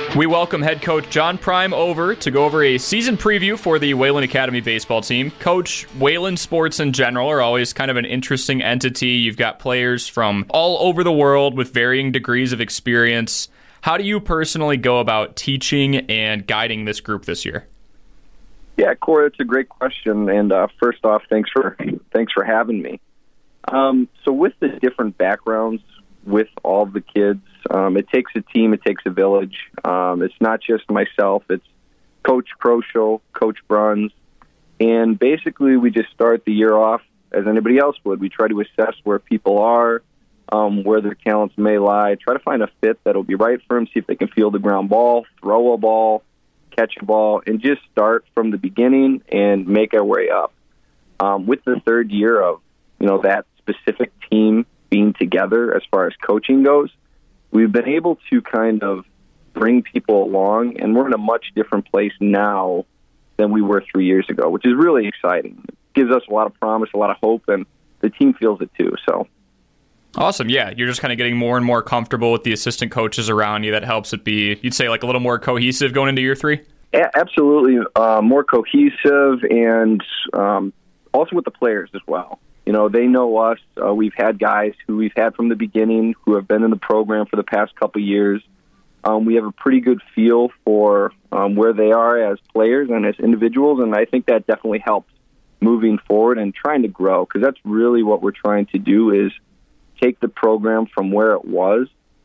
We welcome head coach John Prime over to go over a season preview for the Wayland Academy baseball team. Coach, Wayland sports in general are always kind of an interesting entity. You've got players from all over the world with varying degrees of experience. How do you personally go about teaching and guiding this group this year? Yeah, Corey, it's a great question. And first off, thanks for having me. So with the different backgrounds with all the kids, it takes a team, it takes a village. It's not just myself, it's Coach Kroschel, Coach Bruns, and basically we just start the year off as anybody else would. We try to assess where people are, where their talents may lie, try to find a fit that'll be right for them, see if they can field a ground ball, throw a ball, catch a ball, and just start from the beginning and make our way up. With the third year of that specific team being together as far as coaching goes, we've been able to kind of bring people along, and we're in a much different place now than we were 3 years ago, which is really exciting. It gives us a lot of promise, a lot of hope, and the team feels it too. So awesome. Yeah, you're just kind of getting more and more comfortable with the assistant coaches around you. That helps it be, you'd say, like a little more cohesive going into year three? Absolutely. More cohesive, and also with the players as well. They know us. We've had guys who we've had from the beginning who have been in the program for the past couple of years. We have a pretty good feel for where they are as players and as individuals, and I think that definitely helps moving forward and trying to grow, because that's really what we're trying to do, is take the program from where it was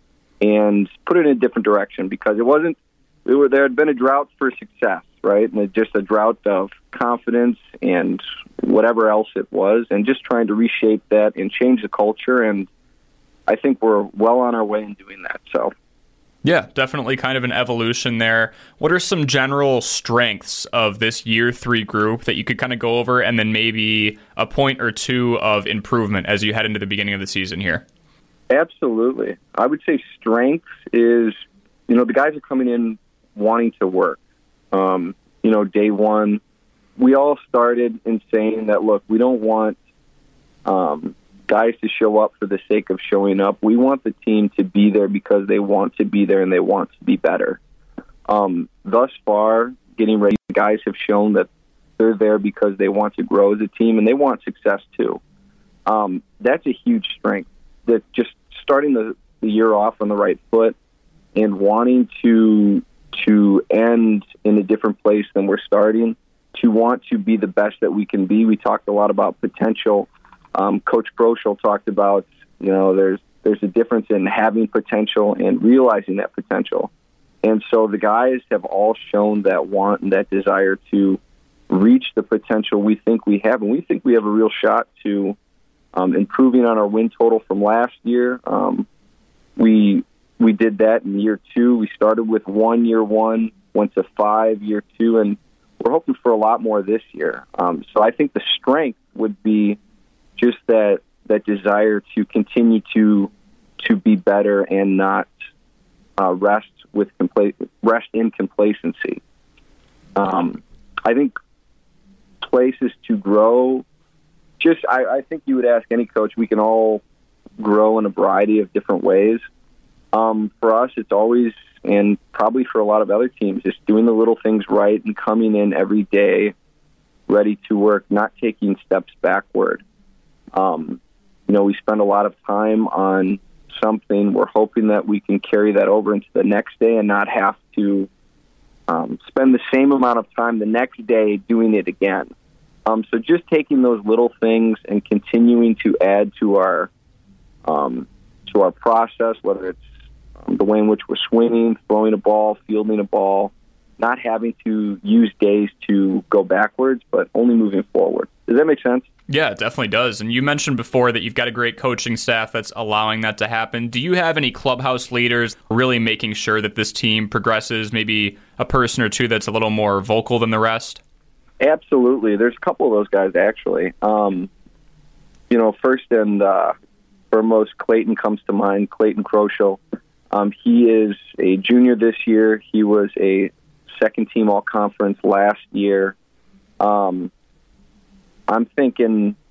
and put it in a different direction, because there had been a drought for success, right? And just a drought of confidence and whatever else it was, and just trying to reshape that and change the culture. And I think we're well on our way in doing that. So, yeah, definitely kind of an evolution there. What are some general strengths of this year three group that you could kind of go over, and then maybe a point or two of improvement as you head into the beginning of the season here? Absolutely. I would say strength is, the guys are coming in wanting to work. Day one, we all started in saying that, look, we don't want guys to show up for the sake of showing up. We want the team to be there because they want to be there and they want to be better. Thus far, getting ready, the guys have shown that they're there because they want to grow as a team and they want success too. That's a huge strength, that just starting the year off on the right foot and wanting to end in a different place than we're starting, to want to be the best that we can be. We talked a lot about potential. Coach Kroschel talked about, there's a difference in having potential and realizing that potential. And so the guys have all shown that want and that desire to reach the potential we think we have. And we think we have a real shot to improving on our win total from last year. We did that in year two. We started with 1 year one, went to 5 year two, and we're hoping for a lot more this year. So I think the strength would be just that desire to continue to be better and not rest in complacency. I think places to grow. I think you would ask any coach. We can all grow in a variety of different ways. For us, it's always, and probably for a lot of other teams, just doing the little things right and coming in every day ready to work, not taking steps backward. We spend a lot of time on something. We're hoping that we can carry that over into the next day and not have to spend the same amount of time the next day doing it again. So just taking those little things and continuing to add to our process, whether it's the way in which we're swinging, throwing a ball, fielding a ball, not having to use days to go backwards, but only moving forward. Does that make sense? Yeah, it definitely does. And you mentioned before that you've got a great coaching staff that's allowing that to happen. Do you have any clubhouse leaders really making sure that this team progresses, maybe a person or two that's a little more vocal than the rest? Absolutely. There's a couple of those guys, actually. First and foremost, Clayton comes to mind, Clayton Kroschel. He is a junior this year. He was a second-team all-conference last year. I'm thinking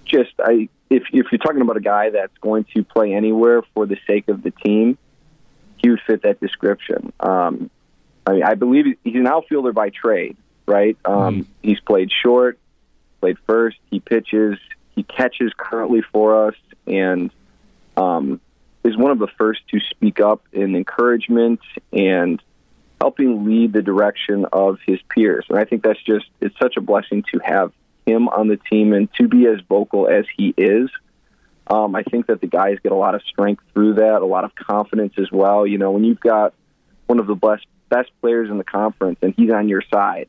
if you're talking about a guy that's going to play anywhere for the sake of the team, he would fit that description. I believe he's an outfielder by trade, right? He's played short, played first, he pitches, he catches currently for us, and is one of the first to speak up in encouragement and helping lead the direction of his peers. And I think it's such a blessing to have him on the team and to be as vocal as he is. I think that the guys get a lot of strength through that, a lot of confidence as well. You know, when you've got one of the best players in the conference and he's on your side,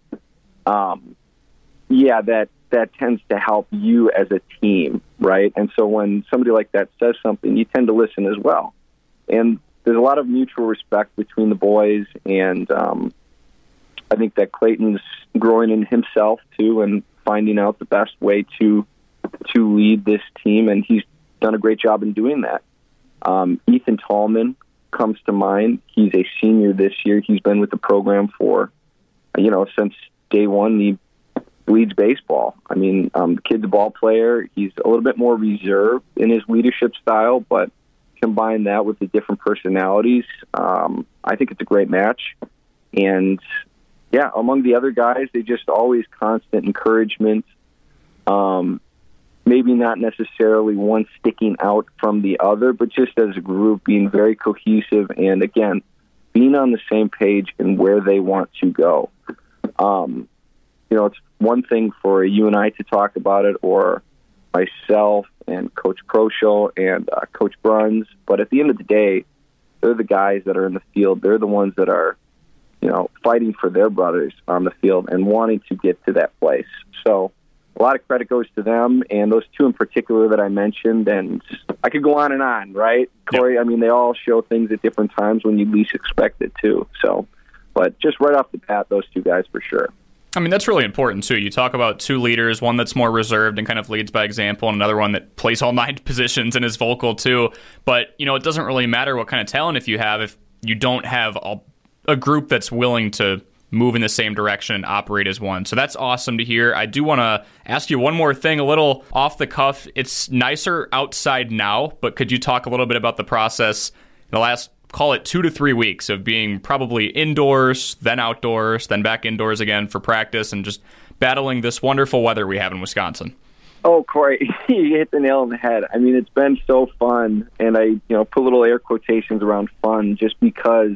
that tends to help you as a team, right? And so when somebody like that says something, you tend to listen as well. And there's a lot of mutual respect between the boys, and I think that Clayton's growing in himself too and finding out the best way to lead this team, and he's done a great job in doing that. Ethan Tallman comes to mind. He's a senior this year. He's been with the program for, since day one. He leads baseball. I mean, the kid's a ball player. He's a little bit more reserved in his leadership style, but combine that with the different personalities, I think it's a great match. And, among the other guys, they just always constant encouragement. Maybe not necessarily one sticking out from the other, but just as a group being very cohesive and, again, being on the same page in where they want to go. It's one thing for you and I to talk about it, or myself and Coach Proshow and Coach Bruns, but at the end of the day, they're the guys that are in the field. They're the ones that are, fighting for their brothers on the field and wanting to get to that place. So a lot of credit goes to them and those two in particular that I mentioned, and I could go on and on, right, Corey? Yep. I mean, they all show things at different times when you least expect it to. So, but just right off the bat, those two guys for sure. I mean, that's really important, too. You talk about two leaders, one that's more reserved and kind of leads by example, and another one that plays all 9 positions and is vocal, too. But, it doesn't really matter what kind of talent if you don't have a group that's willing to move in the same direction and operate as one. So that's awesome to hear. I do want to ask you one more thing, a little off the cuff. It's nicer outside now, but could you talk a little bit about the process in the last, call it 2 to 3 weeks of being probably indoors, then outdoors, then back indoors again for practice, and just battling this wonderful weather we have in Wisconsin? Oh, Corey, you hit the nail on the head. I mean, it's been so fun, and I put little air quotations around fun just because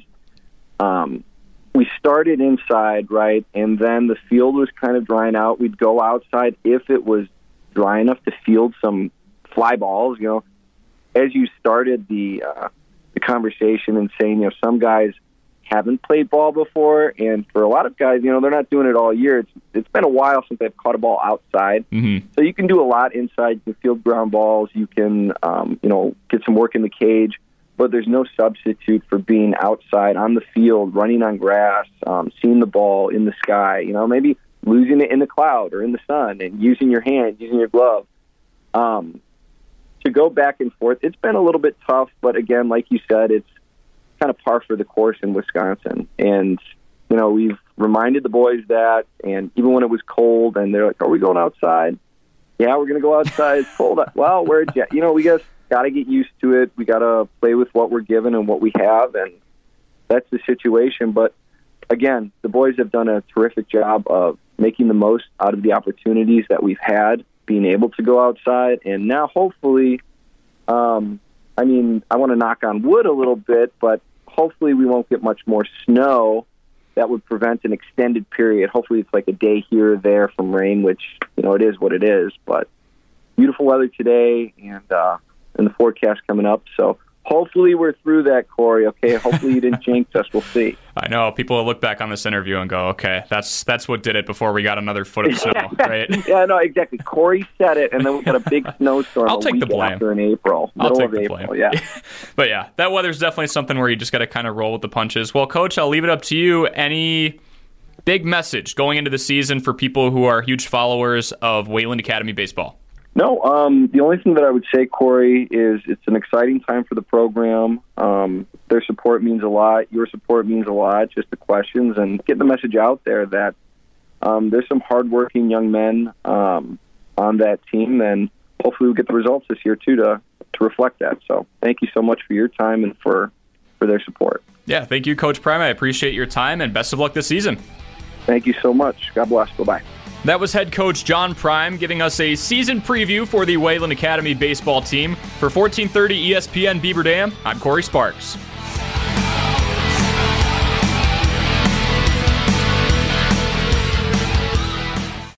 we started inside, right, and then the field was kind of drying out. We'd go outside if it was dry enough to field some fly balls. As you started the conversation and saying, some guys haven't played ball before, and for a lot of guys, they're not doing it all year. It's been a while since they've caught a ball outside. Mm-hmm. So you can do a lot inside. You can field ground balls. You can, get some work in the cage, but there's no substitute for being outside on the field, running on grass, seeing the ball in the sky, maybe losing it in the cloud or in the sun and using your hand, using your glove. To go back and forth, it's been a little bit tough, but again, like you said, it's kind of par for the course in Wisconsin. And, we've reminded the boys that, and even when it was cold and they're like, are we going outside? Yeah, we're going to go outside. It's cold. Well, we just got to get used to it. We got to play with what we're given and what we have, and that's the situation. But again, the boys have done a terrific job of making the most out of the opportunities that we've had, being able to go outside, and now hopefully, I want to knock on wood a little bit, but hopefully we won't get much more snow that would prevent an extended period. Hopefully it's like a day here or there from rain, which, it is what it is, but beautiful weather today and the forecast coming up, so hopefully we're through that, Corey, okay? Hopefully you didn't jinx us. We'll see. I know. People will look back on this interview and go, okay, that's what did it before we got another foot of snow, right? Yeah, no, exactly. Corey said it, and then we got a big snowstorm I'll take the blame. After in April. I'll take the April, blame. Yeah. But yeah, that weather's definitely something where you just got to kind of roll with the punches. Well, Coach, I'll leave it up to you. Any big message going into the season for people who are huge followers of Wayland Academy baseball? No, the only thing that I would say, Corey, is it's an exciting time for the program. Their support means a lot. Your support means a lot, just the questions, and getting the message out there that there's some hardworking young men on that team, and hopefully we'll get the results this year, too, to reflect that. So thank you so much for your time and for for their support. Yeah, thank you, Coach Prime. I appreciate your time, and best of luck this season. Thank you so much. God bless. Bye-bye. That was head coach John Prime giving us a season preview for the Wayland Academy baseball team. For 1430 ESPN Beaver Dam, I'm Corey Sparks.